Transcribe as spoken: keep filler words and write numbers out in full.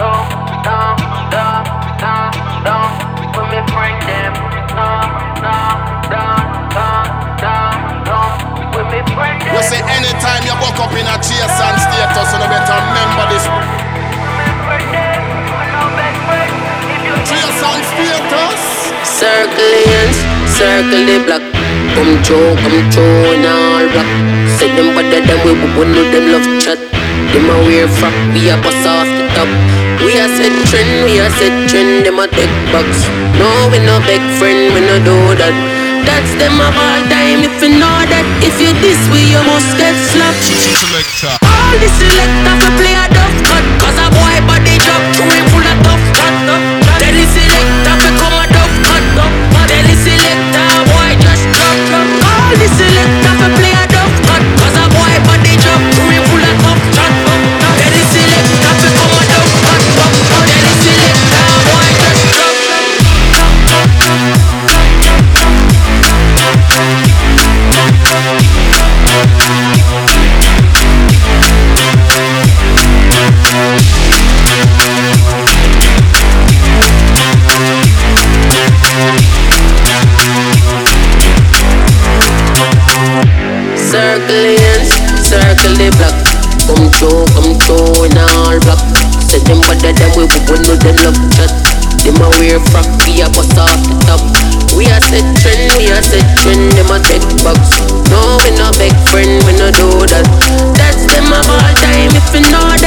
You say anytime you walk up in a chase and status, you better remember this. Chase and status. Circle hands, circle the block. Come through, come through in all black. Say them better than we would know them love chat. Them a wear frock, we a bust off the top. We a set trend, we a set trend. Them a take box. No, we no big friend, we no do that. That's them of all time, if you know that. If you this way, you must get slapped. All the selector for play a duff cut. Cause a boy body drop, chewing full of tough cut. Tell the selector for come a duff cut. Tell the selector, boy just drop. All the selector for play a duff cut. Cause a boy body drop, chewing full of tough cut. Tell the selector for come a duff cut. Tell the selector, boy just drop. Circle hands, circle the block. Come through, come through in all black. Say them better than we would know them love chat. Them a wear frock, we a bust off the top. We a set trend, we a set trend. Them a take box. No, we no big friend, we no do that. That's them of all time, if you know